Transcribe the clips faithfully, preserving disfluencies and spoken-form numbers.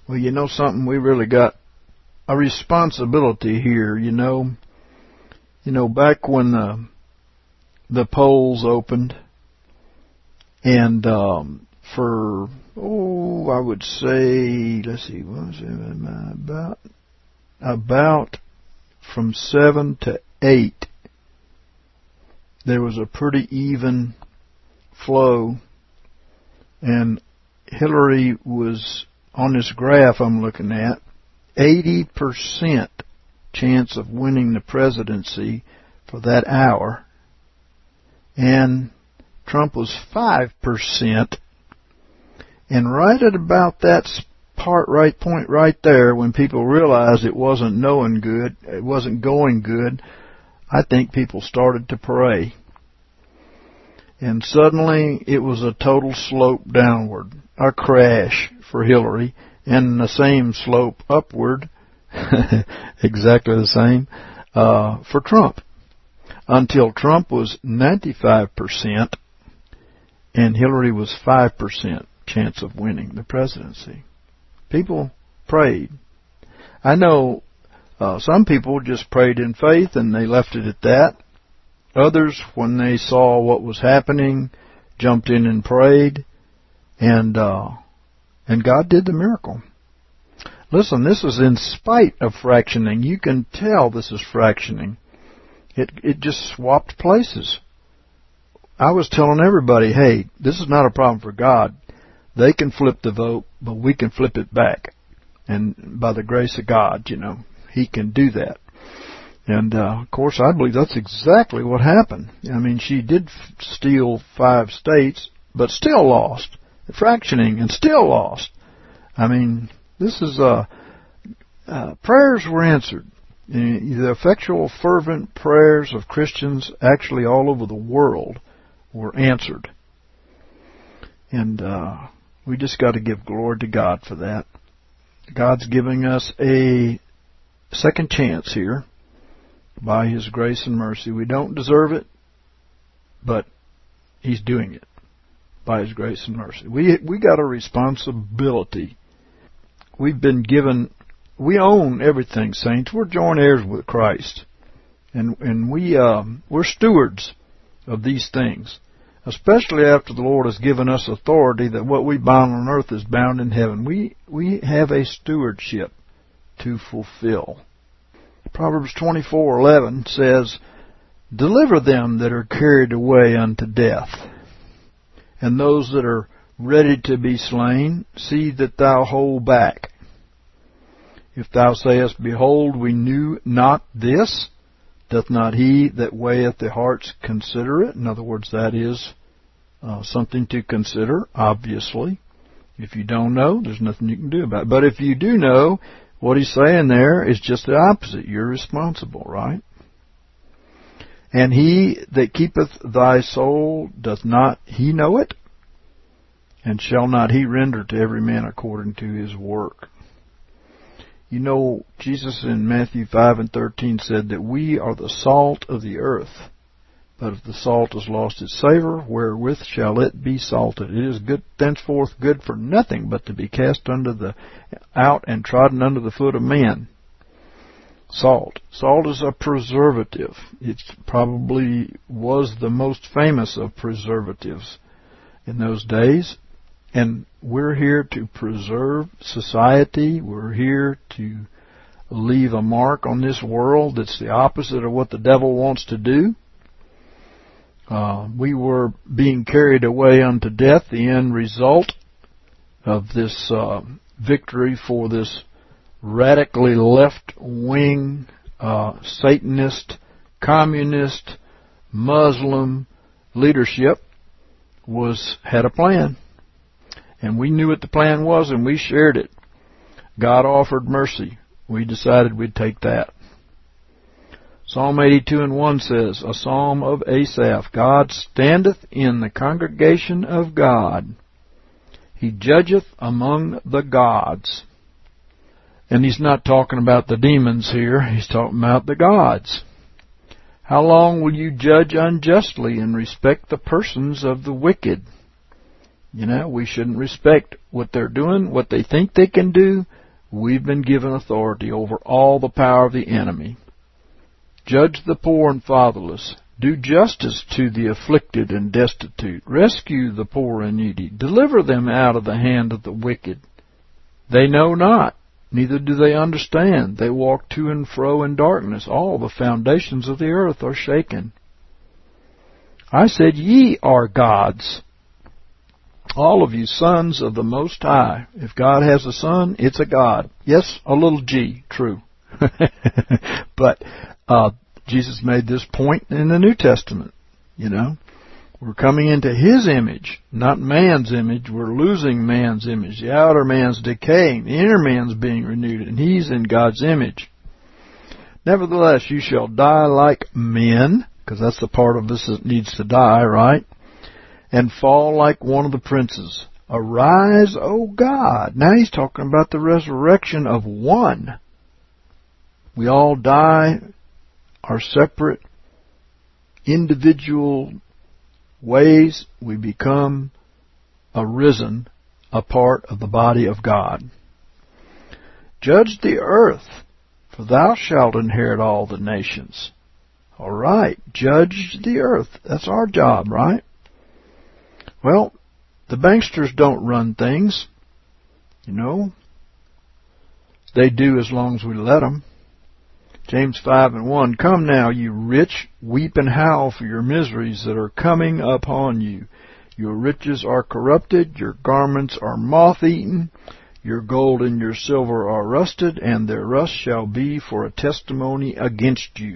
Well, you know something, we really got a responsibility here, you know. You know, back when the, the polls opened, and um, for, oh, I would say, let's see, what was it, about, about from seven to eight, there was a pretty even flow, and Hillary was, on this graph I'm looking at, eighty percent chance of winning the presidency for that hour, and Trump was five percent. And right at about that part, right point right there, when people realized it wasn't knowing good, it wasn't going good, I think people started to pray. And suddenly it was a total slope downward, a crash for Hillary, and the same slope upward, exactly the same, uh, for Trump. Until Trump was ninety-five percent and Hillary was five percent chance of winning the presidency. People prayed. I know uh, some people just prayed in faith and they left it at that. Others, when they saw what was happening, jumped in and prayed, and uh, and God did the miracle. Listen, this is in spite of fractioning. You can tell this is fractioning. It it just swapped places. I was telling everybody, hey, this is not a problem for God. They can flip the vote, but we can flip it back. And by the grace of God, you know, He can do that. And, uh, of course, I believe that's exactly what happened. I mean, she did f- steal five states, but still lost. Fractioning and still lost. I mean, this is, uh, uh prayers were answered. The effectual, fervent prayers of Christians actually all over the world were answered. And, uh, we just got to give glory to God for that. God's giving us a second chance here. By His grace and mercy. We don't deserve it, but He's doing it by His grace and mercy. We we got a responsibility. We've been given, we own everything, saints. We're joint heirs with Christ. And and we, um, we're stewards of these things, especially after the Lord has given us authority that what we bind on earth is bound in heaven. We, we have a stewardship to fulfill. Proverbs twenty-four eleven says, deliver them that are carried away unto death, and those that are ready to be slain, see that thou hold back. If thou sayest, behold, we knew not this, doth not he that weigheth the hearts consider it? In other words, that is uh, something to consider, obviously. If you don't know, there's nothing you can do about it. But if you do know, what he's saying there is just the opposite. You're responsible, right? And he that keepeth thy soul, doth not he know it? And shall not he render to every man according to his work? You know, Jesus in Matthew five and thirteen said that we are the salt of the earth. But if the salt has lost its savor, wherewith shall it be salted? It is good, thenceforth good for nothing but to be cast under the out and trodden under the foot of men. Salt. Salt is a preservative. It probably was the most famous of preservatives in those days. And we're here to preserve society. We're here to leave a mark on this world that's the opposite of what the devil wants to do. Uh, we were being carried away unto death, the end result of this uh, victory for this radically left-wing, uh, Satanist, communist, Muslim leadership was had a plan. And we knew what the plan was, and we shared it. God offered mercy. We decided we'd take that. Psalm eighty-two and one says, a psalm of Asaph, God standeth in the congregation of God. He judgeth among the gods. And he's not talking about the demons here. He's talking about the gods. How long will you judge unjustly and respect the persons of the wicked? You know, we shouldn't respect what they're doing, what they think they can do, We've been given authority over all the power of the enemy. Judge the poor and fatherless. Do justice to the afflicted and destitute. Rescue the poor and needy. Deliver them out of the hand of the wicked. They know not, neither do they understand. They walk to and fro in darkness. All the foundations of the earth are shaken. I said, ye are gods, all of you sons of the Most High. If God has a son, it's a God. Yes, a little g, true. But uh, Jesus made this point in the New Testament, you know. We're coming into His image, not man's image. We're losing man's image. The outer man's decaying. The inner man's being renewed, and He's in God's image. Nevertheless, you shall die like men, because that's the part of us that needs to die, right? And fall like one of the princes. Arise, O God. Now He's talking about the resurrection of one. We all die our separate, individual ways. We become arisen, a part of the body of God. Judge the earth, for thou shalt inherit all the nations. All right, judge the earth. That's our job, right? Well, the banksters don't run things, you know. They do as long as we let them. James five and one, come now, you rich, weep and howl for your miseries that are coming upon you. Your riches are corrupted, your garments are moth-eaten, your gold and your silver are rusted, and their rust shall be for a testimony against you.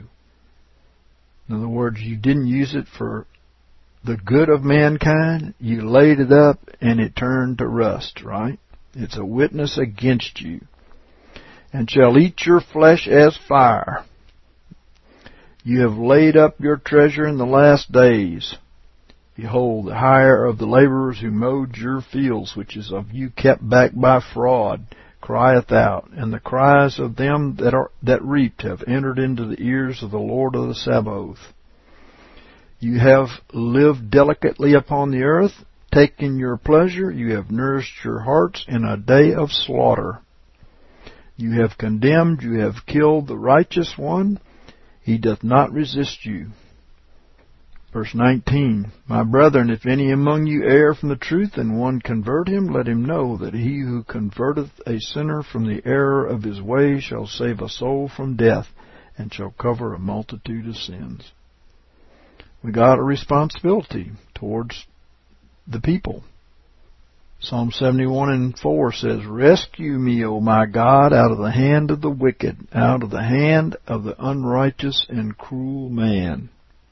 In other words, you didn't use it for the good of mankind. You laid it up and it turned to rust, right? It's a witness against you. And shall eat your flesh as fire. You have laid up your treasure in the last days. Behold, the hire of the laborers who mowed your fields, which is of you kept back by fraud, crieth out, and the cries of them that are that reaped have entered into the ears of the Lord of the Sabaoth. You have lived delicately upon the earth, taken your pleasure, you have nourished your hearts in a day of slaughter. You have condemned, you have killed the righteous one, he doth not resist you. Verse nineteen, my brethren, if any among you err from the truth, and one convert him, let him know that he who converteth a sinner from the error of his way shall save a soul from death, and shall cover a multitude of sins. We got a responsibility towards the people. Psalm seventy-one and four says, rescue me, O my God, out of the hand of the wicked, out of the hand of the unrighteous and cruel man.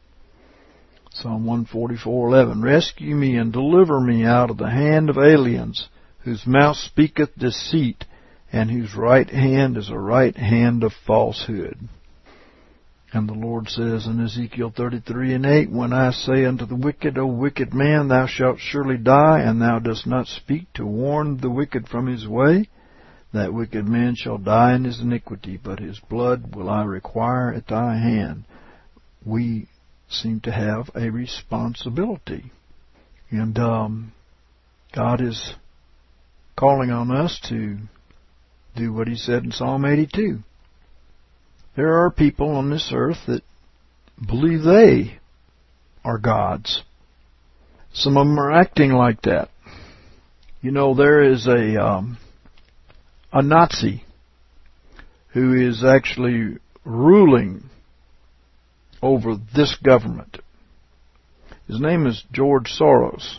Psalm one forty-four eleven, rescue me and deliver me out of the hand of aliens, whose mouth speaketh deceit, and whose right hand is a right hand of falsehood. And the Lord says in Ezekiel thirty-three and eight, when I say unto the wicked, O wicked man, thou shalt surely die, and thou dost not speak to warn the wicked from his way, that wicked man shall die in his iniquity, but his blood will I require at thy hand. We seem to have a responsibility. And um, God is calling on us to do what He said in Psalm eighty-two. There are people on this earth that believe they are gods. Some of them are acting like that. You know, there is a um, a Nazi who is actually ruling over this government. His name is George Soros.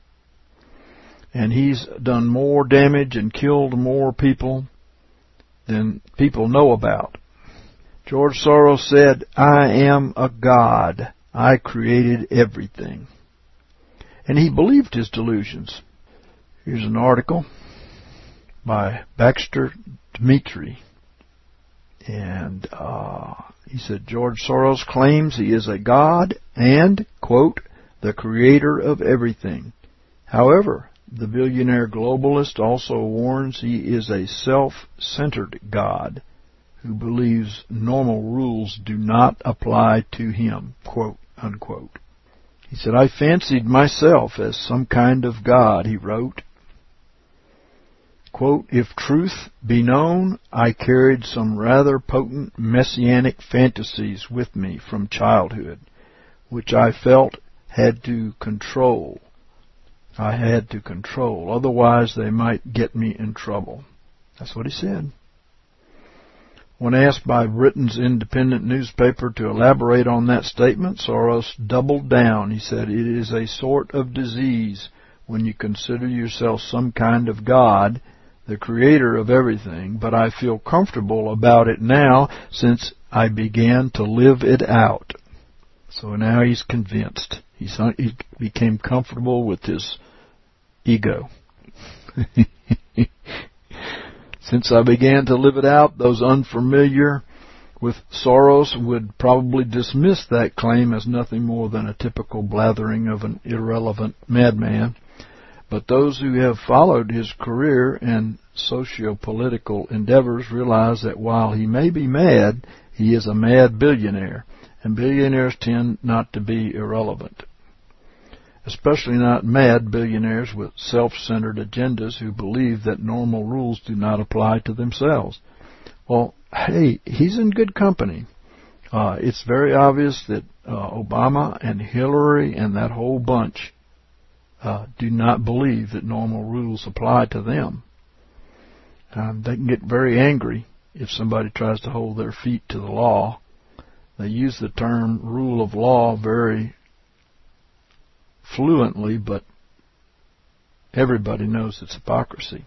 And he's done more damage and killed more people than people know about. George Soros said, I am a god. I created everything. And he believed his delusions. Here's an article by Baxter Dmitry. And uh, he said, George Soros claims he is a god and, quote, the creator of everything. However, the billionaire globalist also warns he is a self-centered god who believes normal rules do not apply to him, quote, unquote. He said, I fancied myself as some kind of god, he wrote. Quote, if truth be known, I carried some rather potent messianic fantasies with me from childhood, which I felt had to control. I had to control, otherwise they might get me in trouble. That's what he said. When asked by Britain's independent newspaper to elaborate on that statement, Soros doubled down. He said, it is a sort of disease when you consider yourself some kind of God, the creator of everything, but I feel comfortable about it now since I began to live it out. So now he's convinced. He's, he became comfortable with his ego. Since I began to live it out, those unfamiliar with Soros would probably dismiss that claim as nothing more than a typical blathering of an irrelevant madman. But those who have followed his career and socio-political endeavors realize that while he may be mad, he is a mad billionaire, and billionaires tend not to be irrelevant. Especially not mad billionaires with self-centered agendas who believe that normal rules do not apply to themselves. Well, hey, he's in good company. Uh, it's very obvious that uh, Obama and Hillary and that whole bunch uh, do not believe that normal rules apply to them. Um, they can get very angry if somebody tries to hold their feet to the law. They use the term rule of law very fluently, but everybody knows it's hypocrisy.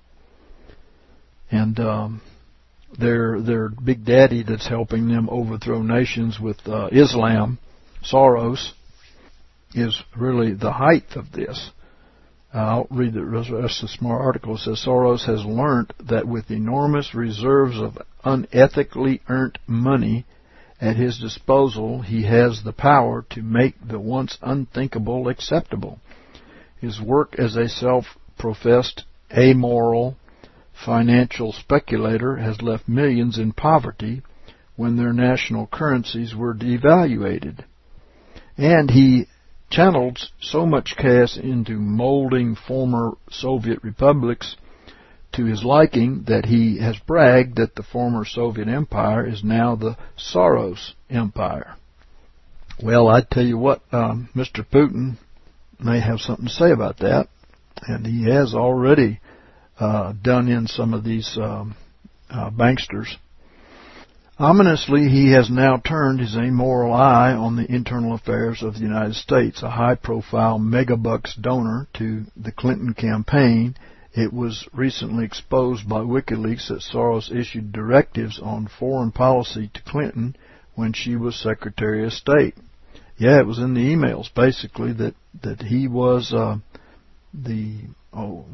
And um, their their big daddy that's helping them overthrow nations with uh, Islam, Soros, is really the height of this. Uh, I'll read the rest of the smart article. It says Soros has learned that with enormous reserves of unethically earned money at his disposal, he has the power to make the once unthinkable acceptable. His work as a self-professed, amoral financial speculator has left millions in poverty when their national currencies were devaluated. And he channeled so much cash into molding former Soviet republics to his liking that he has bragged that the former Soviet empire is now the Soros empire. Well, I tell you what, um, Mister Putin may have something to say about that, and he has already uh, done in some of these um, uh, banksters. Ominously, he has now turned his amoral eye on the internal affairs of the United States. A high-profile megabucks donor to the Clinton campaign, it was recently exposed by WikiLeaks that Soros issued directives on foreign policy to Clinton when she was Secretary of State. Yeah, it was in the emails, basically, that, that he was uh, the, oh,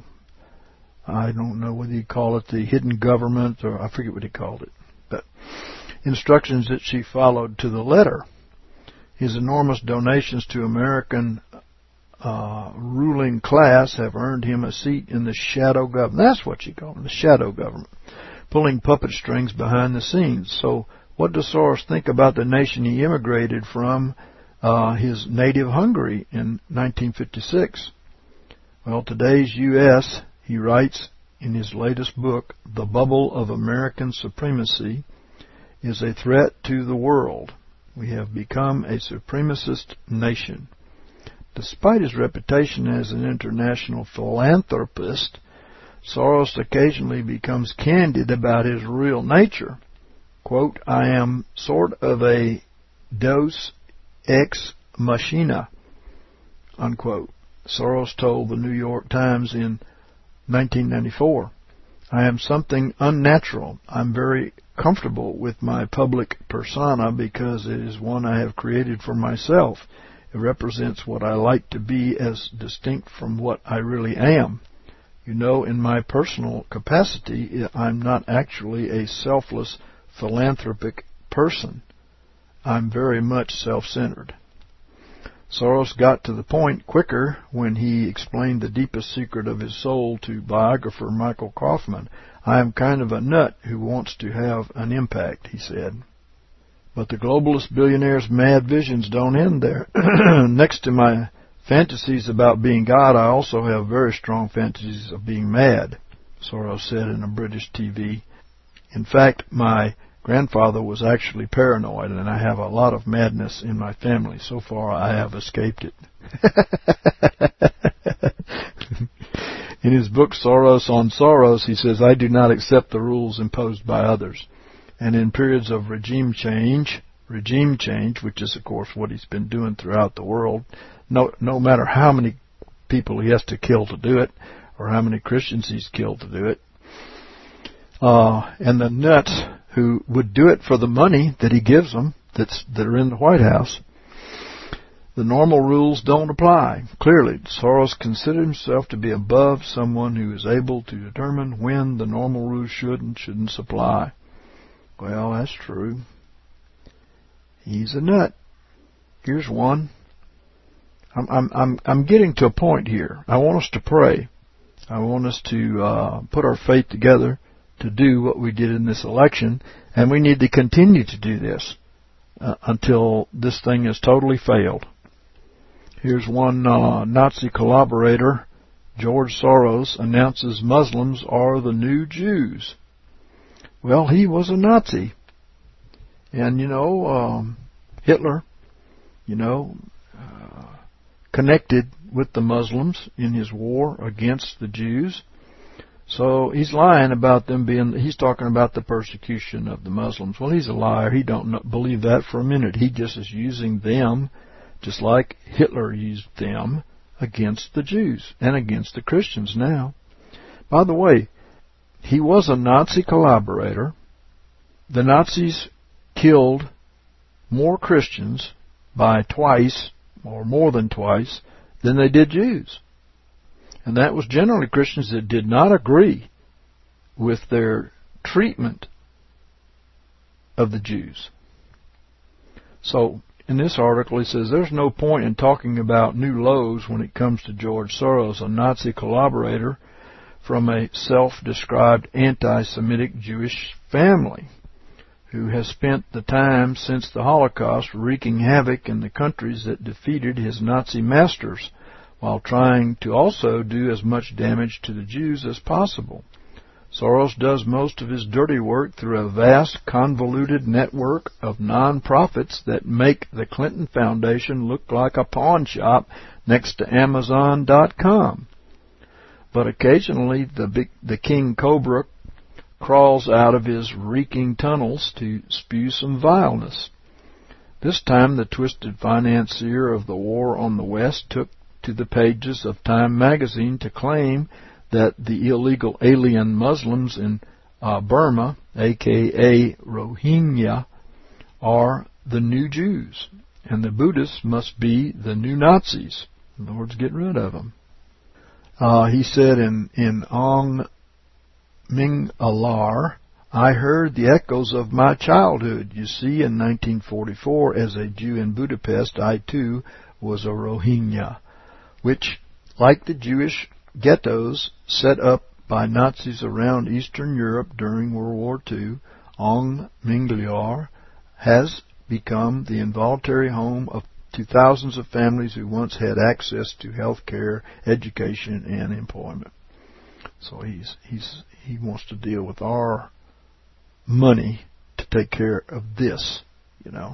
I don't know whether you call it the hidden government, or I forget what he called it, but instructions that she followed to the letter. His enormous donations to American uh, ruling class have earned him a seat in the shadow government. That's what you call it, the shadow government, pulling puppet strings behind the scenes. So what does Soros think about the nation he immigrated from, uh, his native Hungary, in nineteen fifty-six? Well, today's U S, he writes in his latest book, The Bubble of American Supremacy, is a threat to the world. We have become a supremacist nation. Despite his reputation as an international philanthropist, Soros occasionally becomes candid about his real nature. Quote, I am sort of a deus ex machina, unquote. Soros told the New York Times in nineteen ninety-four, I am something unnatural. I'm very comfortable with my public persona because it is one I have created for myself. It represents what I like to be as distinct from what I really am. You know, in my personal capacity, I'm not actually a selfless, philanthropic person. I'm very much self-centered. Soros got to the point quicker when he explained the deepest secret of his soul to biographer Michael Kaufman. I am kind of a nut who wants to have an impact, he said. But the globalist billionaire's mad visions don't end there. Next to my fantasies about being God, I also have very strong fantasies of being mad. Soros said in a British T V. In fact, my grandfather was actually paranoid, and I have a lot of madness in my family. So far, I have escaped it. In his book, Soros on Soros, he says, I do not accept the rules imposed by others. And in periods of regime change, regime change, which is, of course, what he's been doing throughout the world, no, no matter how many people he has to kill to do it, or how many Christians he's killed to do it, uh, and the nuts who would do it for the money that he gives them, that's, that are in the White House, the normal rules don't apply. Clearly, Soros considered himself to be above someone who is able to determine when the normal rules should and shouldn't apply. Well, that's true. He's a nut. Here's one. I'm, I'm, I'm, I'm getting to a point here. I want us to pray. I want us to uh, put our faith together to do what we did in this election, and we need to continue to do this uh, until this thing has totally failed. Here's one uh, Nazi collaborator, George Soros, announces Muslims are the new Jews. Well, he was a Nazi. And, you know, um, Hitler, you know, uh, connected with the Muslims in his war against the Jews. So he's lying about them being, he's talking about the persecution of the Muslims. Well, he's a liar. He don't believe that for a minute. He just is using them just like Hitler used them against the Jews and against the Christians now. By the way, he was a Nazi collaborator. The Nazis killed more Christians by twice, or more than twice, than they did Jews. And that was generally Christians that did not agree with their treatment of the Jews. So, in this article, he says, there's no point in talking about new lows when it comes to George Soros, a Nazi collaborator from a self-described anti-Semitic Jewish family who has spent the time since the Holocaust wreaking havoc in the countries that defeated his Nazi masters, while trying to also do as much damage to the Jews as possible. Soros does most of his dirty work through a vast, convoluted network of non-profits that make the Clinton Foundation look like a pawn shop next to Amazon dot com. But occasionally the, big, the King Cobra crawls out of his reeking tunnels to spew some vileness. This time the twisted financier of the war on the West took to the pages of Time magazine to claim that the illegal alien Muslims in uh, Burma, aka Rohingya, are the new Jews, and the Buddhists must be the new Nazis. The Lord's getting rid of them. Uh, he said in, in Ong Ming Alar, I heard the echoes of my childhood. You see, in nineteen forty-four, as a Jew in Budapest, I too was a Rohingya, which, like the Jewish ghettos set up by Nazis around Eastern Europe during World War Two, Ong Minglar has become the involuntary home of to thousands of families who once had access to health care, education, and employment. So he's he's he wants to deal with our money to take care of this, you know.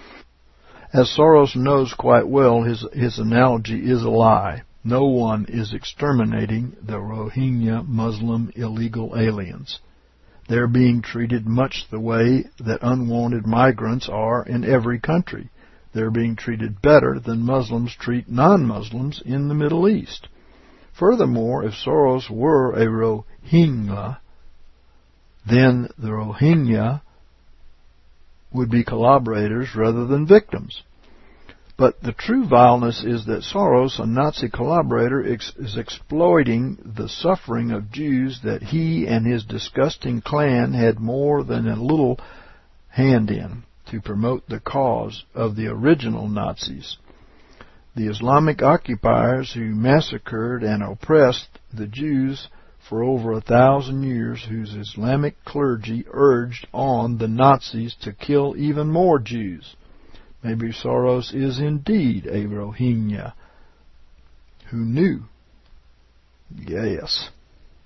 As Soros knows quite well, his his analogy is a lie. No one is exterminating the Rohingya Muslim illegal aliens. They're being treated much the way that unwanted migrants are in every country. They're being treated better than Muslims treat non-Muslims in the Middle East. Furthermore, if Soros were a Rohingya, then the Rohingya would be collaborators rather than victims. But the true vileness is that Soros, a Nazi collaborator, ex- is exploiting the suffering of Jews that he and his disgusting clan had more than a little hand in to promote the cause of the original Nazis. The Islamic occupiers who massacred and oppressed the Jews for over a thousand years, whose Islamic clergy urged on the Nazis to kill even more Jews. Maybe Soros is indeed a Rohingya. Who knew? Yes.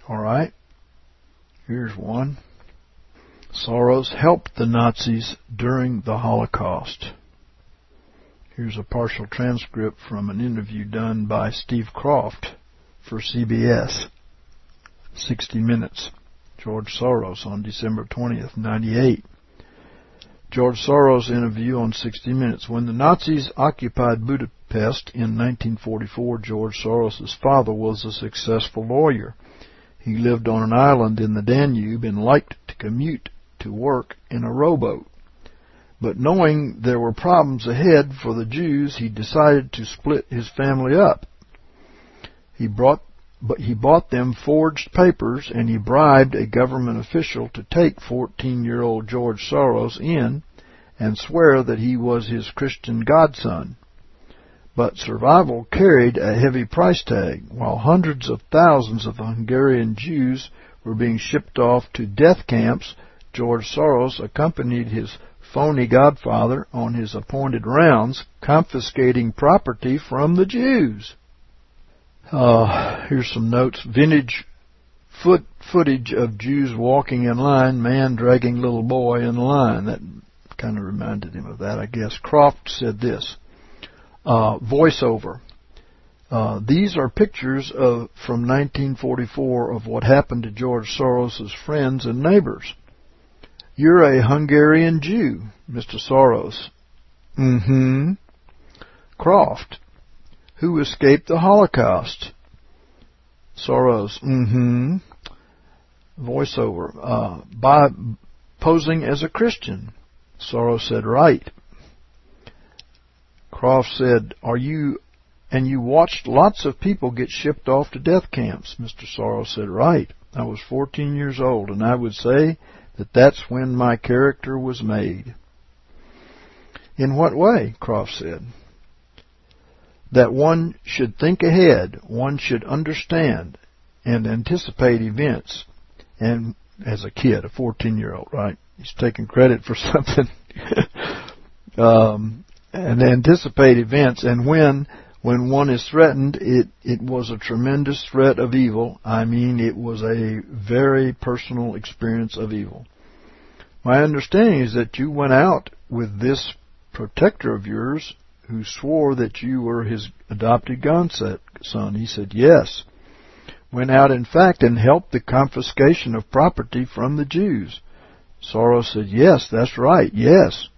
All right. Here's one. Soros helped the Nazis during the Holocaust. Here's a partial transcript from an interview done by Steve Kroft for C B S. sixty minutes. George Soros on December twentieth, ninety-eight. George Soros interview on sixty minutes. When the Nazis occupied Budapest in nineteen forty-four, George Soros' father was a successful lawyer. He lived on an island in the Danube and liked to commute to work in a rowboat. But knowing there were problems ahead for the Jews, he decided to split his family up. He brought, but he bought them forged papers, and he bribed a government official to take fourteen-year-old George Soros in and swear that he was his Christian godson. But survival carried a heavy price tag. While hundreds of thousands of Hungarian Jews were being shipped off to death camps, George Soros accompanied his phony godfather on his appointed rounds, confiscating property from the Jews. Uh, here's some notes. Vintage foot footage of Jews walking in line, man dragging little boy in line. That kind of reminded him of that, I guess. Kroft said this. Uh, voiceover. Uh, these are pictures of from nineteen forty-four of what happened to George Soros' friends and neighbors. You're a Hungarian Jew, Mister Soros. Mm-hmm. Kroft. Who escaped the Holocaust? Soros. Mm-hmm. Voiceover. Uh, by posing as a Christian. Soros said, right. Kroft said, are you, and you watched lots of people get shipped off to death camps. Mister Soros said, right. I was fourteen years old, and I would say that that's when my character was made. In what way? Kroft said. That one should think ahead, one should understand and anticipate events. And as a kid, a fourteen-year-old, right? He's taking credit for something. um, and anticipate events. And when when one is threatened, it, it was a tremendous threat of evil. I mean, it was a very personal experience of evil. My understanding is that you went out with this protector of yours who swore that you were his adopted godson. He said, yes. Went out, in fact, and helped the confiscation of property from the Jews. Soros said, yes, that's right, yes.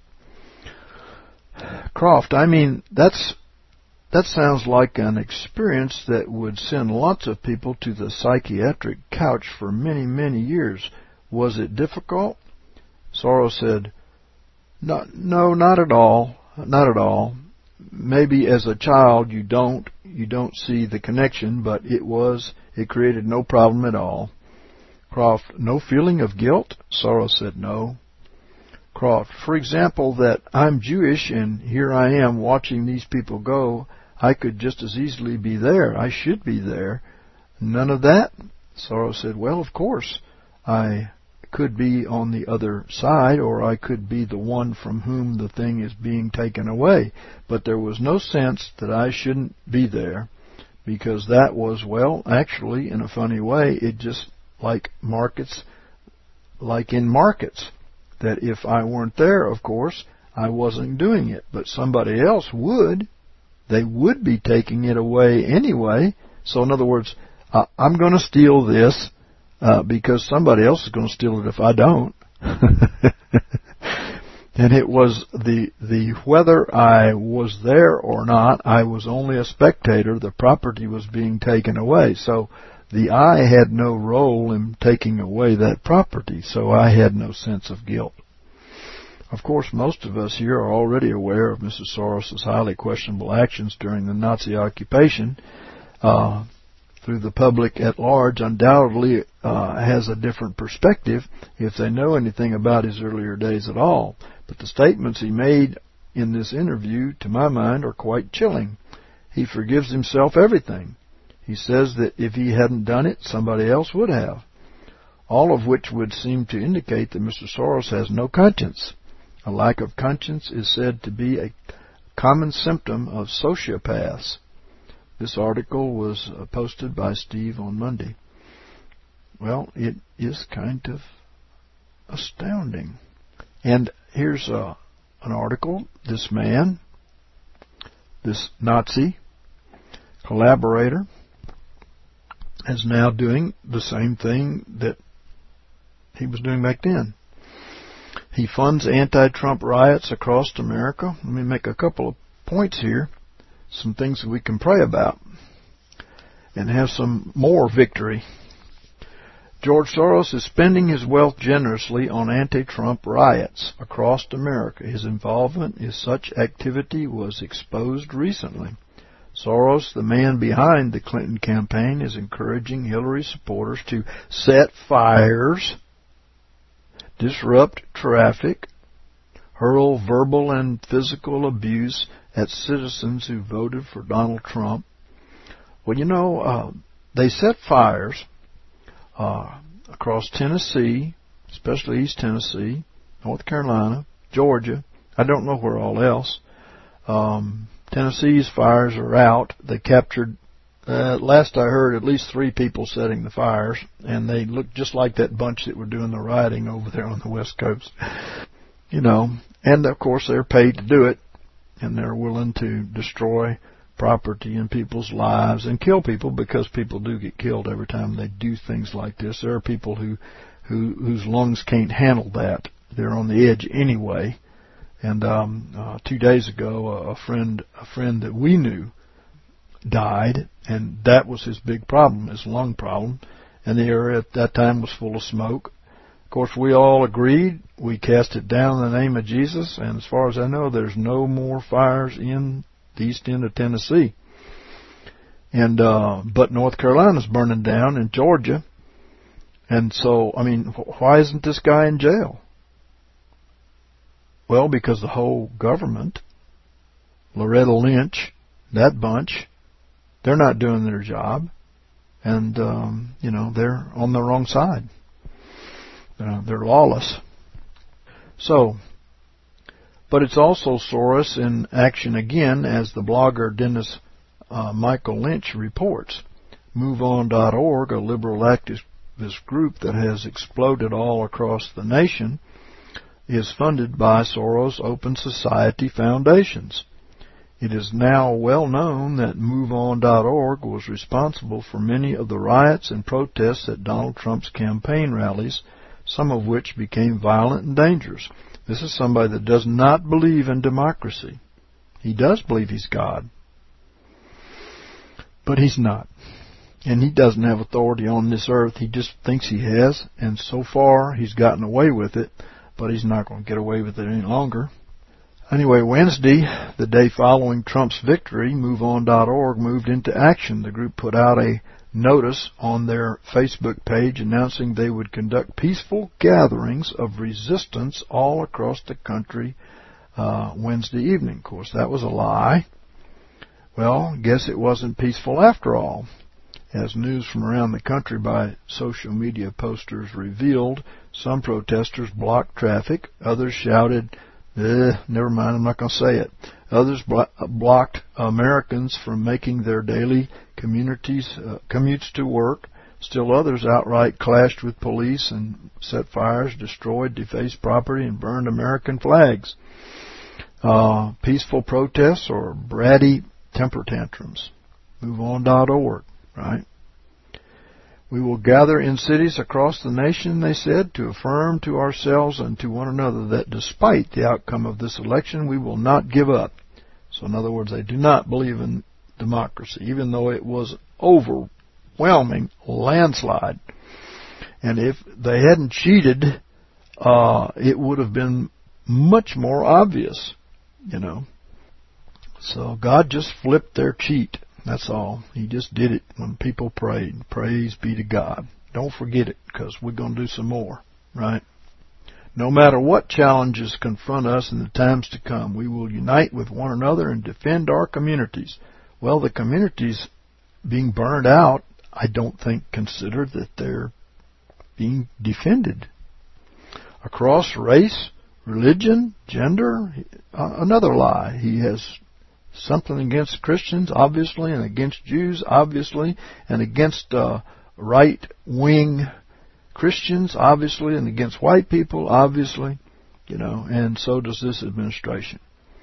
Kroft, I mean, that's that sounds like an experience that would send lots of people to the psychiatric couch for many, many years. Was it difficult? Soros said, no, no, not at all, not at all. Maybe as a child you don't, you don't see the connection, but it was, it created no problem at all. Kroft, no feeling of guilt? Soros said no. Kroft, for example, that I'm Jewish and here I am watching these people go. I could just as easily be there. I should be there. None of that? Soros said, well, of course, I could be on the other side, or I could be the one from whom the thing is being taken away. But there was no sense that I shouldn't be there, because that was, well, actually, in a funny way, it just like markets, like in markets, that if I weren't there, of course, I wasn't doing it, but somebody else would. They would be taking it away anyway. So in other words, uh, I'm going to steal this uh, because somebody else is going to steal it if I don't. And it was the the whether I was there or not, I was only a spectator. The property was being taken away. So the I had no role in taking away that property, so I had no sense of guilt. Of course, most of us here are already aware of Mister Soros' highly questionable actions during the Nazi occupation. Uh, through the public at large undoubtedly uh, has a different perspective if they know anything about his earlier days at all. But the statements he made in this interview, to my mind, are quite chilling. He forgives himself everything. He says that if he hadn't done it, somebody else would have. All of which would seem to indicate that Mister Soros has no conscience. A lack of conscience is said to be a common symptom of sociopaths. This article was posted by Steve on Monday. well, it is kind of astounding. And here's uh, an article. This man, this Nazi collaborator, is now doing the same thing that he was doing back then. He funds anti-Trump riots across America. Let me make a couple of points here, some things that we can pray about and have some more victory. George Soros is spending his wealth generously on anti-Trump riots across America. His involvement in such activity was exposed recently. Soros, the man behind the Clinton campaign, is encouraging Hillary supporters to set fires, disrupt traffic, hurl verbal and physical abuse at citizens who voted for Donald Trump. Well, you know, uh, they set fires uh, across Tennessee, especially East Tennessee, North Carolina, Georgia. I don't know where all else. Um, Tennessee's fires are out. They captured, uh, last I heard, at least three people setting the fires, and they looked just like that bunch that were doing the rioting over there on the West Coast. You know, and of course they're paid to do it, and they're willing to destroy property and people's lives and kill people, because people do get killed every time they do things like this. There are people who, who whose lungs can't handle that. They're on the edge anyway. And um, uh, two days ago, a friend, a friend that we knew, died, and that was his big problem, his lung problem. And the area at that time was full of smoke. Of course, we all agreed. We cast it down in the name of Jesus, and as far as I know, there's no more fires in the east end of Tennessee. And uh, but North Carolina's burning down, and Georgia. And so, I mean, why isn't this guy in jail? Well, because the whole government, Loretta Lynch, that bunch, they're not doing their job. And, um, you know, they're on the wrong side. Uh, they're lawless. So, but it's also Soros in action again, as the blogger Dennis uh, Michael Lynch reports. move on dot org, a liberal activist group that has exploded all across the nation, is funded by Soros Open Society foundations. It is now well known that move on dot org was responsible for many of the riots and protests at Donald Trump's campaign rallies, some of which became violent and dangerous. This is somebody that does not believe in democracy. He does believe he's God, but he's not. And he doesn't have authority on this earth. He just thinks he has, and so far he's gotten away with it, but he's not going to get away with it any longer. Anyway, Wednesday, the day following Trump's victory, move on dot org moved into action. The group put out a notice on their Facebook page announcing they would conduct peaceful gatherings of resistance all across the country uh, Wednesday evening. Of course, that was a lie. Well, guess it wasn't peaceful after all. As news from around the country by social media posters revealed, some protesters blocked traffic, others shouted, eh, never mind, I'm not going to say it. Others blo- blocked Americans from making their daily communities uh, commutes to work. Still others outright clashed with police and set fires, destroyed, defaced property, and burned American flags. Uh, peaceful protests or bratty temper tantrums. move on dot org. Right? We will gather in cities across the nation, they said, to affirm to ourselves and to one another that despite the outcome of this election, we will not give up. So in other words, they do not believe in democracy, even though it was overwhelming landslide. And if they hadn't cheated, uh, it would have been much more obvious, you know. So God just flipped their cheat. That's all. He just did it when people prayed. Praise be to God. Don't forget it, because we're going to do some more, right? No matter what challenges confront us in the times to come, we will unite with one another and defend our communities. Well, the communities being burned out, I don't think consider that they're being defended. Across race, religion, gender, uh, another lie. He has something against Christians, obviously, and against Jews, obviously, and against uh, right-wing Christians, obviously, and against white people, obviously, you know, and so does this administration.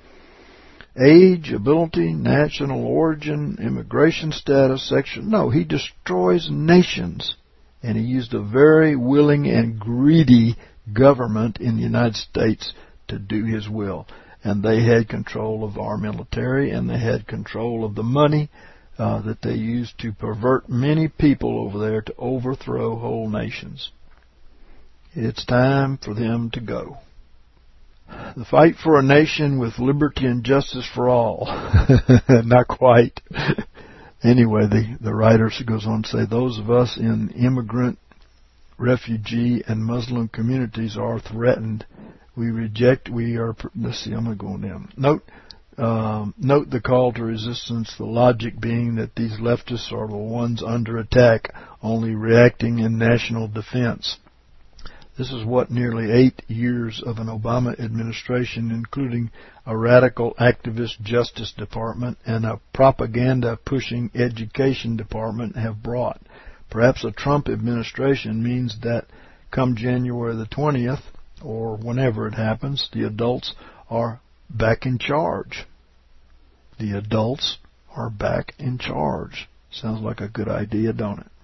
Age, ability, national origin, immigration status, sexual. No, he destroys nations. And he used a very willing and greedy government in the United States to do his will. And they had control of our military, and they had control of the money uh, that they used to pervert many people over there to overthrow whole nations. It's time for them to go. The fight for a nation with liberty and justice for all. Not quite. Anyway, the, the writer goes on to say, those of us in immigrant, refugee, and Muslim communities are threatened. We reject, we are, let's see, I'm going to go down. Note, um, note the call to resistance, the logic being that these leftists are the ones under attack, only reacting in national defense. This is what nearly eight years of an Obama administration, including a radical activist Justice Department and a propaganda-pushing Education Department, have brought. Perhaps a Trump administration means that come January the twentieth, or whenever it happens, the adults are back in charge. The adults are back in charge. Sounds like a good idea, don't it?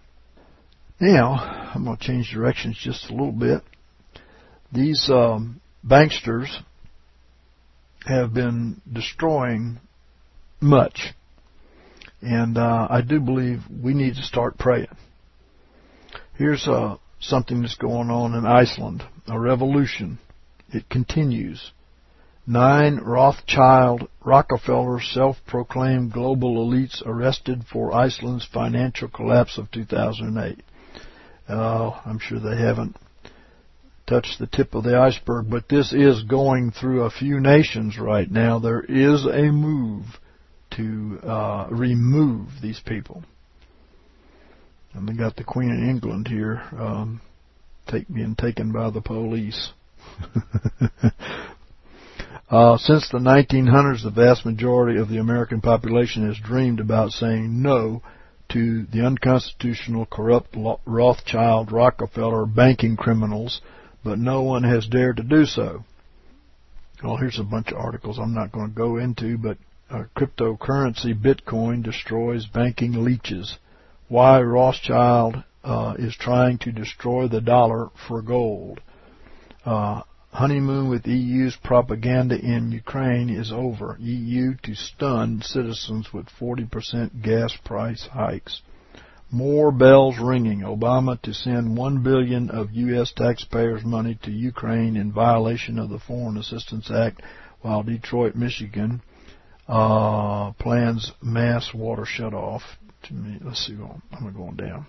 Now, I'm going to change directions just a little bit. These um, banksters have been destroying much. And uh, I do believe we need to start praying. Here's uh, something that's going on in Iceland, a revolution. It continues. Nine Rothschild Rockefeller self-proclaimed global elites arrested for Iceland's financial collapse of two thousand eight. Uh, I'm sure they haven't touched the tip of the iceberg, but this is going through a few nations right now. There is a move to uh, remove these people. And they got the Queen of England here um, take, being taken by the police. uh, since the nineteen hundreds, the vast majority of the American population has dreamed about saying no to the unconstitutional, corrupt Rothschild Rockefeller banking criminals, but no one has dared to do so. Well, here's a bunch of articles I'm not going to go into, but uh, cryptocurrency Bitcoin destroys banking leeches. Why Rothschild uh, is trying to destroy the dollar for gold. Uh, honeymoon with E U's propaganda in Ukraine is over. E U to stun citizens with forty percent gas price hikes. More bells ringing. Obama to send one billion dollars of U S taxpayers' money to Ukraine in violation of the Foreign Assistance Act, while Detroit, Michigan uh, plans mass water shutoff. To me, let's see, I'm going down.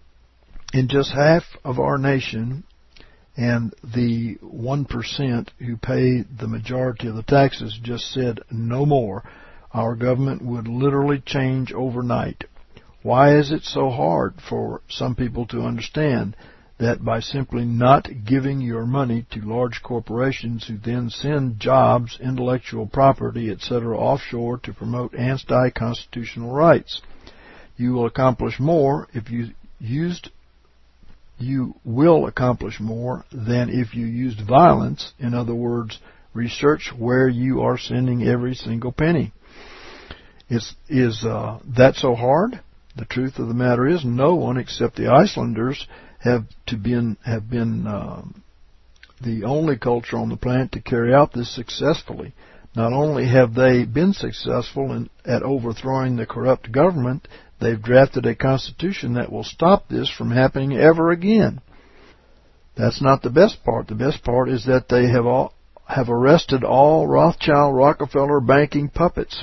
In just half of our nation, and the one percent who pay the majority of the taxes just said no more, our government would literally change overnight. Why is it so hard for some people to understand that by simply not giving your money to large corporations who then send jobs, intellectual property, et cetera offshore to promote anti-constitutional rights, you will accomplish more if you used you will accomplish more than if you used violence. In other words, research where you are sending every single penny. Is, is uh, that so hard? The truth of the matter is, no one except the Icelanders have to been have been um, the only culture on the planet to carry out this successfully. Not only have they been successful in, at overthrowing the corrupt government, they've drafted a constitution that will stop this from happening ever again. That's not the best part. The best part is that they have all, have arrested all Rothschild Rockefeller banking puppets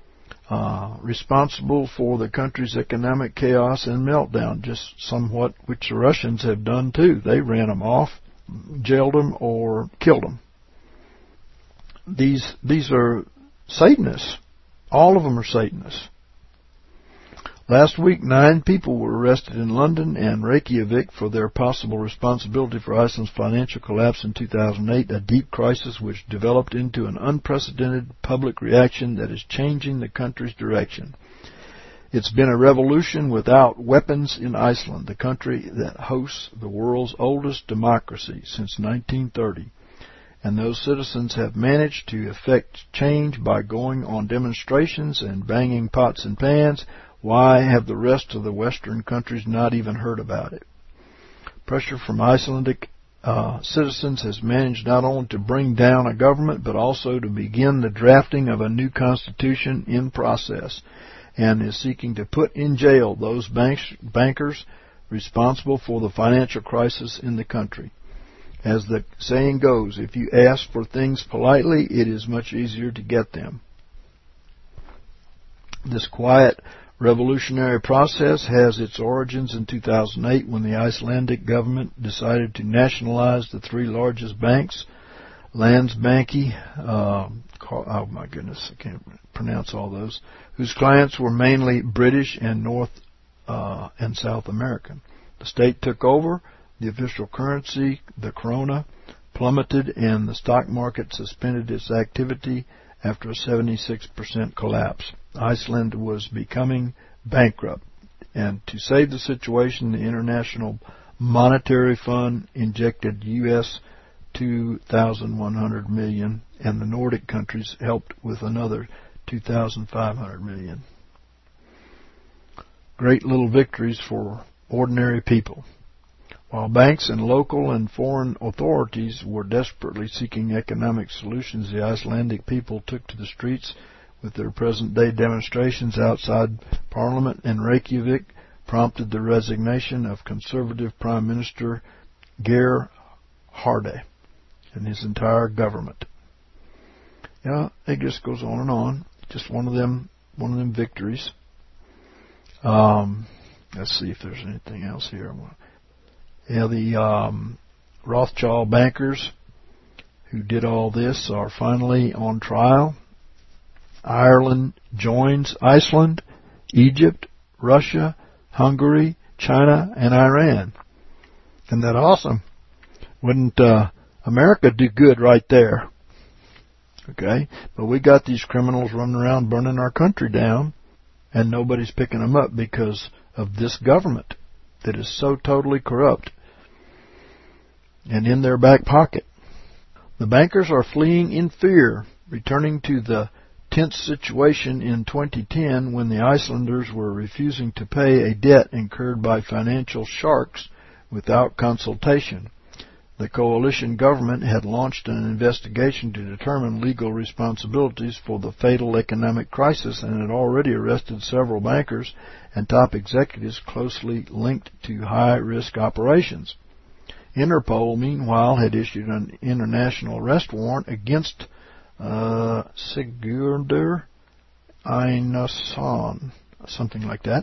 uh, responsible for the country's economic chaos and meltdown, just somewhat which the Russians have done too. They ran them off, jailed them, or killed them. These these are Satanists. All of them are Satanists. Last week, nine people were arrested in London and Reykjavik for their possible responsibility for Iceland's financial collapse in two thousand eight, a deep crisis which developed into an unprecedented public reaction that is changing the country's direction. It's been a revolution without weapons in Iceland, the country that hosts the world's oldest democracy since nineteen thirty. And those citizens have managed to effect change by going on demonstrations and banging pots and pans. Why have the rest of the Western countries not even heard about it? Pressure from Icelandic uh, citizens has managed not only to bring down a government, but also to begin the drafting of a new constitution in process, and is seeking to put in jail those banks, bankers responsible for the financial crisis in the country. As the saying goes, if you ask for things politely, it is much easier to get them. This quiet revolutionary process has its origins in two thousand eight when the Icelandic government decided to nationalize the three largest banks, Landsbanki, uh, oh my goodness, I can't pronounce all those, whose clients were mainly British and North uh, and South American. The state took over. The official currency, the krona, plummeted, and the stock market suspended its activity after a seventy-six percent collapse. Iceland was becoming bankrupt, and to save the situation, the International Monetary Fund injected U S two thousand one hundred million dollars, and the Nordic countries helped with another two thousand five hundred million dollars. Great little victories for ordinary people. While banks and local and foreign authorities were desperately seeking economic solutions, the Icelandic people took to the streets with their present-day demonstrations outside Parliament in Reykjavik, prompted the resignation of Conservative Prime Minister Geir Haarde and his entire government. Yeah, it just goes on and on. Just one of them, one of them victories. Um, let's see if there's anything else here. Yeah, the um, Rothschild bankers who did all this are finally on trial. Ireland joins Iceland, Egypt, Russia, Hungary, China, and Iran. Isn't that awesome? Wouldn't uh, America do good right there? Okay, but we got these criminals running around burning our country down, and nobody's picking them up because of this government that is so totally corrupt and in their back pocket. The bankers are fleeing in fear, returning to the tense situation in twenty ten when the Icelanders were refusing to pay a debt incurred by financial sharks without consultation. The coalition government had launched an investigation to determine legal responsibilities for the fatal economic crisis and had already arrested several bankers and top executives closely linked to high-risk operations. Interpol, meanwhile, had issued an international arrest warrant against uh, Sigurdur Einarsson, something like that,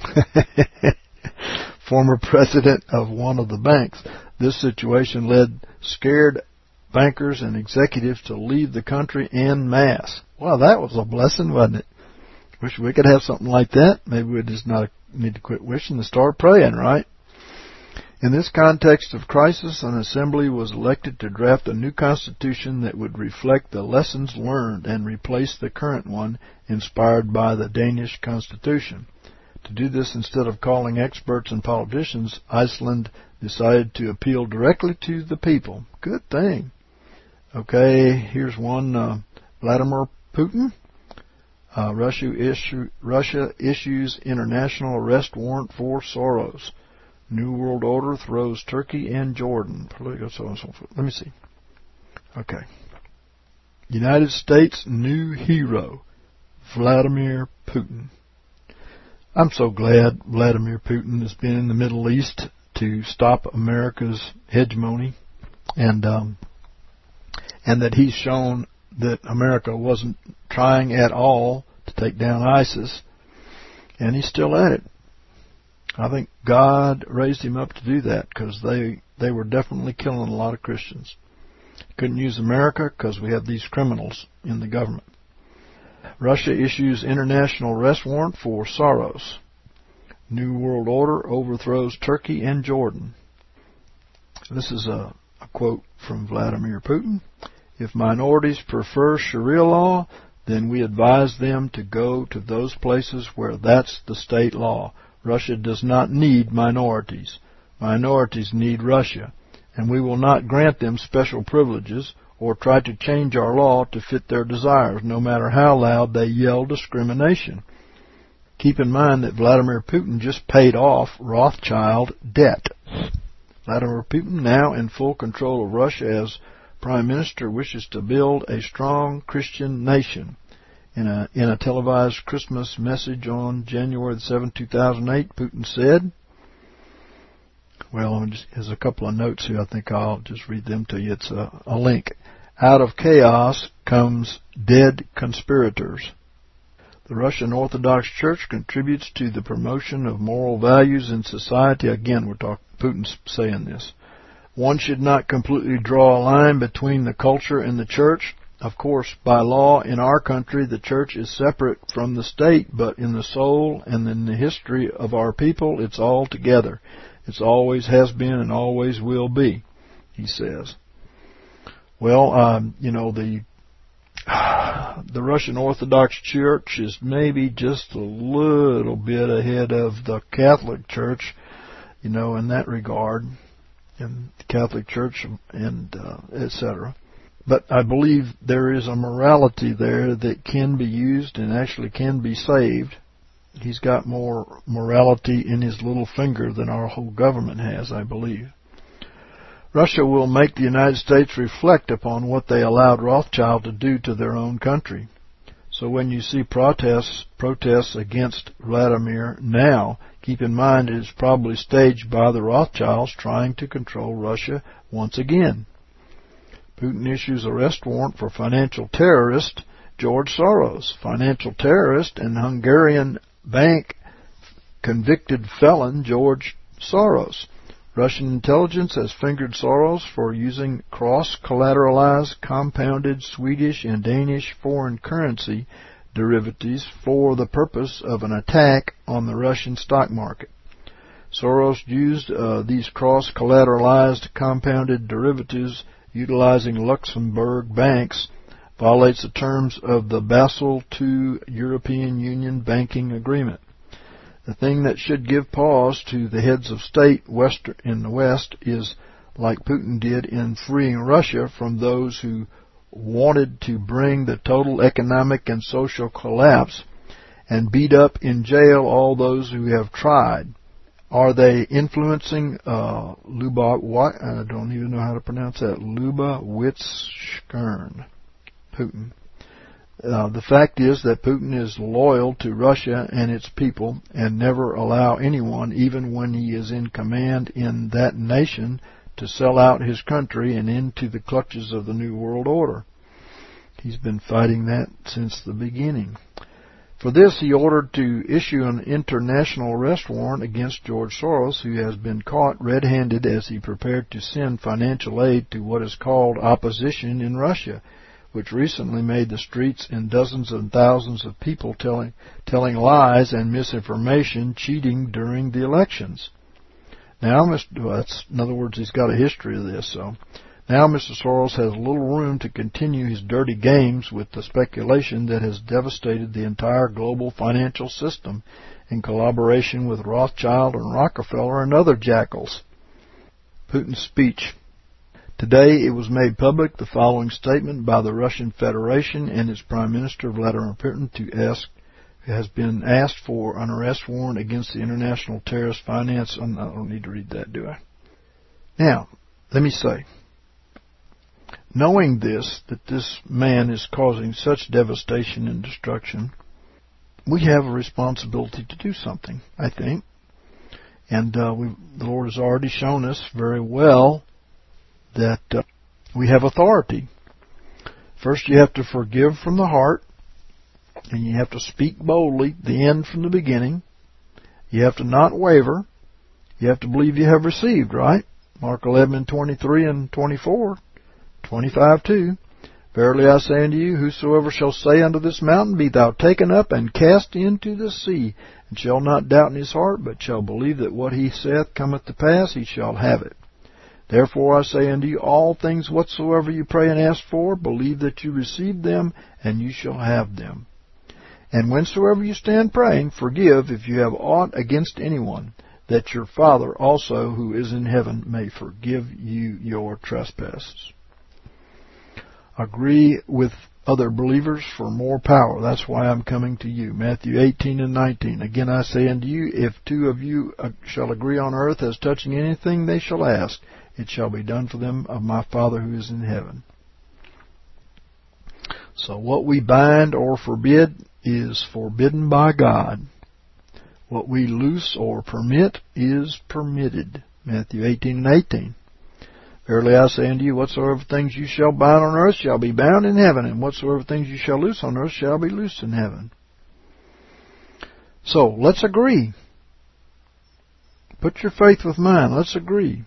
former president of one of the banks. This situation led scared bankers and executives to leave the country en masse. Well, that was a blessing, wasn't it? Wish we could have something like that. Maybe we just not need to quit wishing and start praying, right? In this context of crisis, an assembly was elected to draft a new constitution that would reflect the lessons learned and replace the current one inspired by the Danish constitution. To do this, instead of calling experts and politicians, Iceland decided to appeal directly to the people. Good thing. Okay, here's one. Uh, Vladimir Putin. Uh, Russia, issue, Russia issues international arrest warrant for Soros. New World Order throws Turkey and Jordan. Political, so on and so forth. Let me see. Okay. United States new hero, Vladimir Putin. I'm so glad Vladimir Putin has been in the Middle East to stop America's hegemony, and um, and that he's shown that America wasn't trying at all to take down ISIS, and he's still at it. I think God raised him up to do that because they, they were definitely killing a lot of Christians. Couldn't use America because we have these criminals in the government. Russia issues international arrest warrant for Soros. New World Order overthrows Turkey and Jordan. This is a, a quote from Vladimir Putin. If minorities prefer Sharia law, then we advise them to go to those places where that's the state law. Russia does not need minorities. Minorities need Russia, and we will not grant them special privileges or try to change our law to fit their desires, no matter how loud they yell discrimination. Keep in mind that Vladimir Putin just paid off Rothschild debt. Vladimir Putin, now in full control of Russia as Prime Minister, wishes to build a strong Christian nation. In a, in a televised Christmas message on January seventh, two thousand eight, Putin said, well, there's a couple of notes here. I think I'll just read them to you. It's a, a link. Out of chaos comes dead conspirators. The Russian Orthodox Church contributes to the promotion of moral values in society. Again, we're talking, Putin's saying this. One should not completely draw a line between the culture and the church. Of course, by law in our country, the church is separate from the state, but in the soul and in the history of our people, it's all together. It's always has been and always will be, he says. Well, um, you know, the the Russian Orthodox Church is maybe just a little bit ahead of the Catholic Church, you know, in that regard, in the Catholic Church and uh, et cetera. But I believe there is a morality there that can be used and actually can be saved. He's got more morality in his little finger than our whole government has, I believe. Russia will make the United States reflect upon what they allowed Rothschild to do to their own country. So when you see protests protests against Vladimir now, keep in mind it is probably staged by the Rothschilds trying to control Russia once again. Putin issues arrest warrant for financial terrorist George Soros, financial terrorist and Hungarian bank convicted felon George Soros. Russian intelligence has fingered Soros for using cross-collateralized, compounded Swedish and Danish foreign currency derivatives for the purpose of an attack on the Russian stock market. Soros used uh, these cross-collateralized, compounded derivatives utilizing Luxembourg banks, violates the terms of the Basel two European Union banking agreement. The thing that should give pause to the heads of state West in the West is, like Putin did in freeing Russia from those who wanted to bring the total economic and social collapse and beat up in jail all those who have tried. Are they influencing uh, Luba, what, I don't even know how to pronounce that, Lubavitch-Skern, Putin. Uh, the fact is that Putin is loyal to Russia and its people and never allow anyone, even when he is in command in that nation, to sell out his country and into the clutches of the New World Order. He's been fighting that since the beginning. For this, he ordered to issue an international arrest warrant against George Soros, who has been caught red-handed as he prepared to send financial aid to what is called opposition in Russia, which recently made the streets in dozens and thousands of people telling telling lies and misinformation, cheating during the elections. Now, Mister Well, that's, in other words, he's got a history of this, so... Now Mister Soros has little room to continue his dirty games with the speculation that has devastated the entire global financial system in collaboration with Rothschild and Rockefeller and other jackals. Putin's speech. Today it was made public the following statement by the Russian Federation and its Prime Minister Vladimir Putin to ask has been asked for an arrest warrant against the international terrorist finance. I don't need to read that, do I? Now, let me say, knowing this, that this man is causing such devastation and destruction, we have a responsibility to do something, I think. And uh, we, the Lord has already shown us very well that uh, we have authority. First, you have to forgive from the heart, and you have to speak boldly, the end from the beginning. You have to not waver. You have to believe you have received, right? Mark eleven, twenty-three and twenty-four. twenty-five two. Verily I say unto you, whosoever shall say unto this mountain, Be thou taken up and cast into the sea, and shall not doubt in his heart, but shall believe that what he saith cometh to pass, he shall have it. Therefore I say unto you, all things whatsoever you pray and ask for, believe that you receive them, and you shall have them. And whensoever you stand praying, forgive if you have aught against anyone, that your Father also who is in heaven may forgive you your trespasses. Agree with other believers for more power. That's why I'm coming to you. Matthew eighteen and nineteen. Again I say unto you, if two of you shall agree on earth as touching anything they shall ask, it shall be done for them of my Father who is in heaven. So what we bind or forbid is forbidden by God. What we loose or permit is permitted. Matthew eighteen and eighteen. Verily I say unto you, whatsoever things you shall bind on earth shall be bound in heaven, and whatsoever things you shall loose on earth shall be loosed in heaven. So, let's agree. Put your faith with mine. Let's agree.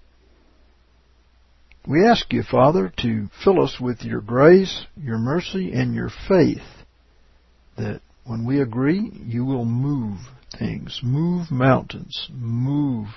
We ask you, Father, to fill us with your grace, your mercy, and your faith, that when we agree, you will move things, move mountains, move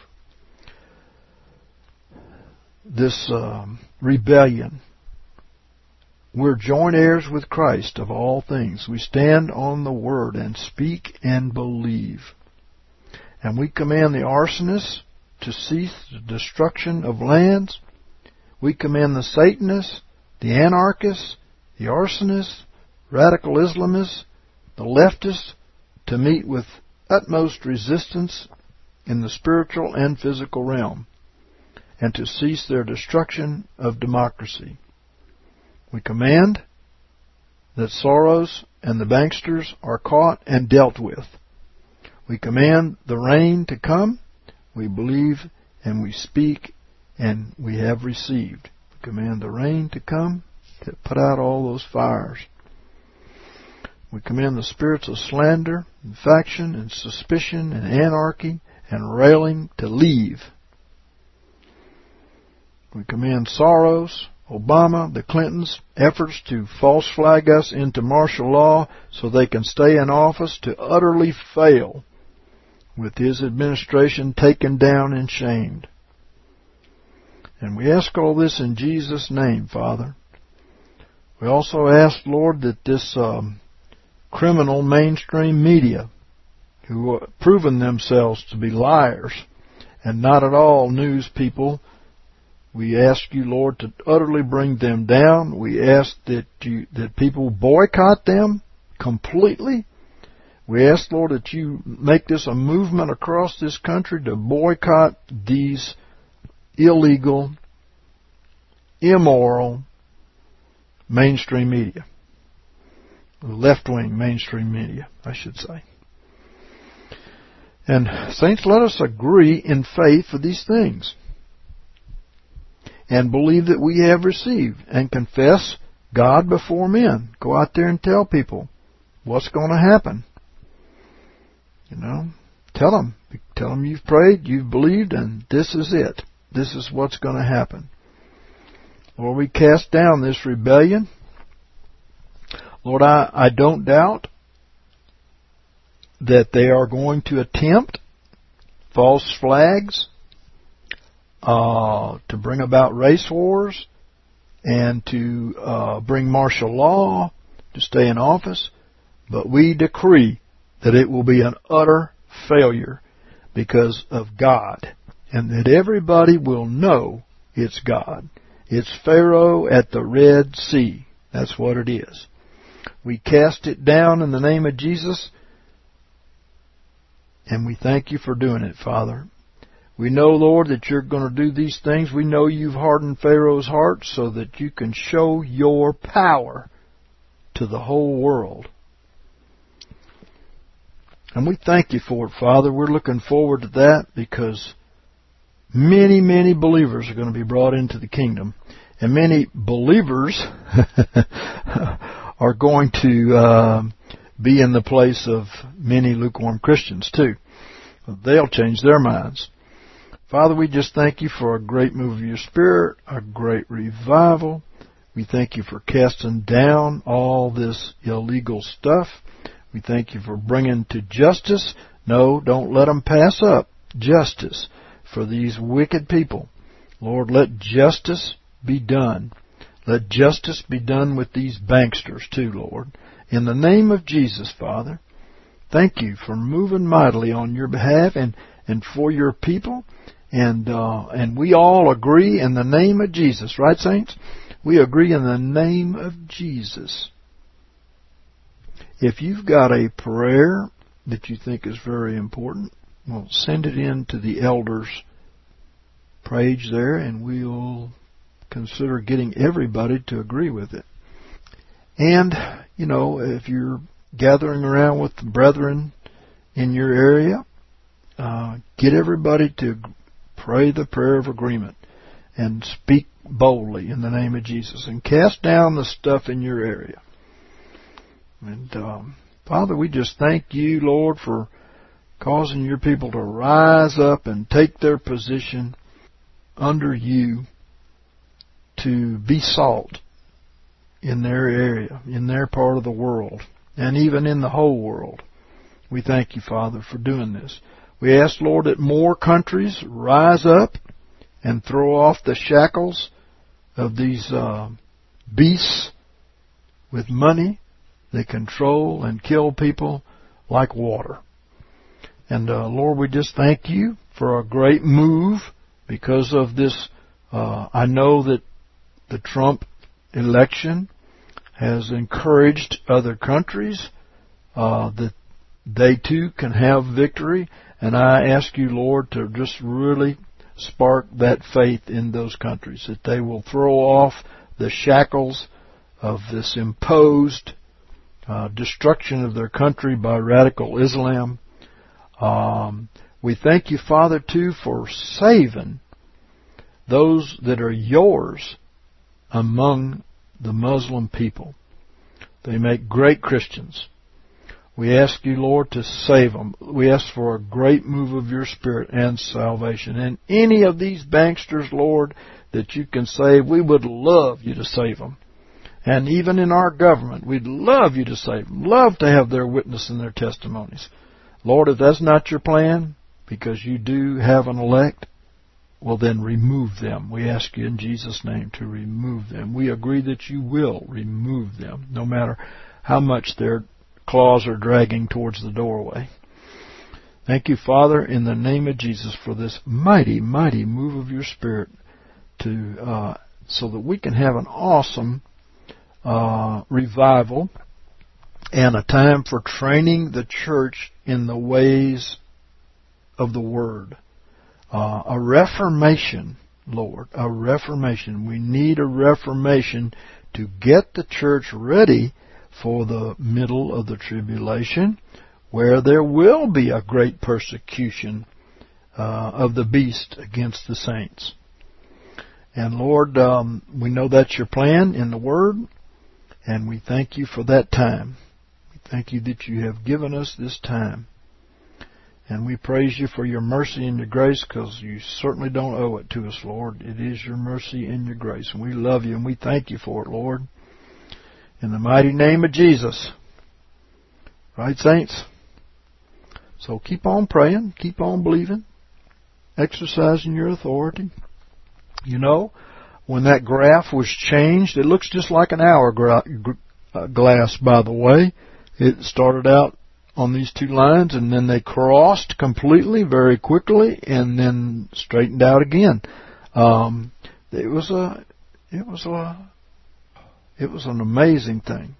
this um, rebellion. We're joint heirs with Christ of all things. We stand on the Word and speak and believe. And we command the arsonists to cease the destruction of lands. We command the Satanists, the anarchists, the arsonists, radical Islamists, the leftists to meet with utmost resistance in the spiritual and physical realm, and to cease their destruction of democracy. We command that Soros and the banksters are caught and dealt with. We command the rain to come. We believe and we speak and we have received. We command the rain to come to put out all those fires. We command the spirits of slander and faction and suspicion and anarchy and railing to leave. We command Soros, Obama, the Clintons' efforts to false flag us into martial law so they can stay in office to utterly fail, with his administration taken down and shamed. And we ask all this in Jesus' name, Father. We also ask, Lord, that this um, criminal mainstream media, who have proven themselves to be liars and not at all news people, we ask you, Lord, to utterly bring them down. We ask that you, that people boycott them completely. We ask, Lord, that you make this a movement across this country to boycott these illegal, immoral mainstream media. Left-wing mainstream media, I should say. And saints, let us agree in faith for these things, and believe that we have received, and confess God before men. Go out there and tell people what's going to happen. You know, tell them. Tell them you've prayed, you've believed, and this is it. This is what's going to happen. Lord, we cast down this rebellion. Lord, I, I don't doubt that they are going to attempt false flags, Uh, to bring about race wars and to uh, bring martial law to stay in office. But we decree that it will be an utter failure because of God, and that everybody will know it's God. It's Pharaoh at the Red Sea. That's what it is. We cast it down in the name of Jesus, and we thank you for doing it, Father. We know, Lord, that you're going to do these things. We know you've hardened Pharaoh's heart so that you can show your power to the whole world. And we thank you for it, Father. We're looking forward to that because many, many believers are going to be brought into the kingdom. And many believers are going to uh, be in the place of many lukewarm Christians, too. They'll change their minds. Father, we just thank you for a great move of your Spirit, a great revival. We thank you for casting down all this illegal stuff. We thank you for bringing to justice. No, don't let them pass up justice for these wicked people. Lord, let justice be done. Let justice be done with these banksters too, Lord. In the name of Jesus, Father, thank you for moving mightily on your behalf and, and for your people. And uh, and we all agree in the name of Jesus. Right, saints? We agree in the name of Jesus. If you've got a prayer that you think is very important, well, send it in to the elders page there, and we'll consider getting everybody to agree with it. And, you know, if you're gathering around with the brethren in your area, uh, get everybody to pray the prayer of agreement and speak boldly in the name of Jesus and cast down the stuff in your area. And, um, Father, we just thank you, Lord, for causing your people to rise up and take their position under you to be salt in their area, in their part of the world, and even in the whole world. We thank you, Father, for doing this. We ask, Lord, that more countries rise up and throw off the shackles of these uh, beasts with money. They control and kill people like water. And, uh, Lord, we just thank you for a great move because of this. Uh, I know that the Trump election has encouraged other countries uh, that they too can have victory. And I ask you, Lord, to just really spark that faith in those countries, that they will throw off the shackles of this imposed uh, destruction of their country by radical Islam. Um, we thank you, Father, too, for saving those that are yours among the Muslim people. They make great Christians. We ask you, Lord, to save them. We ask for a great move of your Spirit and salvation. And any of these banksters, Lord, that you can save, we would love you to save them. And even in our government, we'd love you to save them. Love to have their witness and their testimonies. Lord, if that's not your plan, because you do have an elect, well then remove them. We ask you in Jesus' name to remove them. We agree that you will remove them, no matter how much their claws are dragging towards the doorway. Thank you, Father, in the name of Jesus, for this mighty, mighty move of your Spirit to uh, so that we can have an awesome uh, revival and a time for training the church in the ways of the Word. Uh, a reformation, Lord, a reformation. We need a reformation to get the church ready for the middle of the tribulation, where there will be a great persecution uh, of the beast against the saints. And Lord, um, we know that's your plan in the Word, and we thank you for that time. We thank you that you have given us this time. And we praise you for your mercy and your grace, because you certainly don't owe it to us, Lord. It is your mercy and your grace, and we love you, and we thank you for it, Lord. In the mighty name of Jesus. Right, saints? So keep on praying, keep on believing, exercising your authority. You know, when that graph was changed, it looks just like an hourglass, by the way. It started out on these two lines, and then they crossed completely, very quickly, and then straightened out again. Um, it was a, it was a, it was an amazing thing.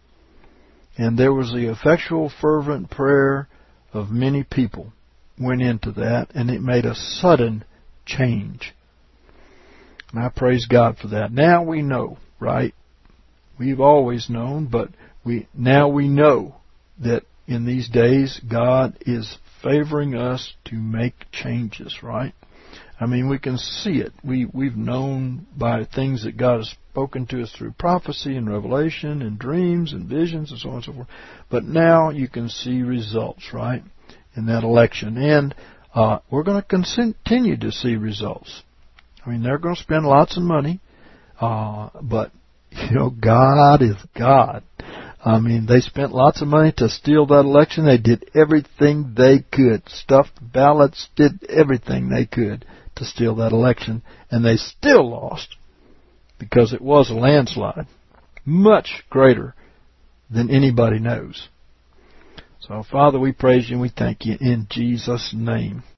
And there was the effectual, fervent prayer of many people went into that, and it made a sudden change. And I praise God for that. Now we know, right? We've always known, but we now we know that in these days God is favoring us to make changes, right? I mean, we can see it. We, we've known by things that God has spoken to us through prophecy and revelation and dreams and visions and so on and so forth. But now you can see results, right, in that election. And uh, we're going to continue to see results. I mean, they're going to spend lots of money, uh, but, you know, God is God. I mean, they spent lots of money to steal that election. They did everything they could. Stuffed ballots, did everything they could to steal that election, and they still lost because it was a landslide, much greater than anybody knows. So, Father, we praise you and we thank you in Jesus' name.